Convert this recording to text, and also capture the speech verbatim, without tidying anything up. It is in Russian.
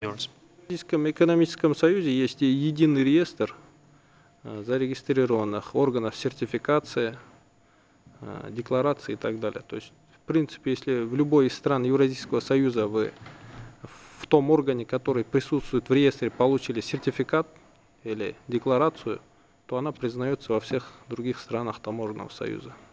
yours. В Российском экономическом союзе есть и единый реестр э, зарегистрированных органов сертификации, э, декларации и так далее. То есть, в принципе, если в любой из стран Евразийского союза вы в том органе, который присутствует в реестре, получили сертификат или декларацию, то она признается во всех других странах таможенного союза.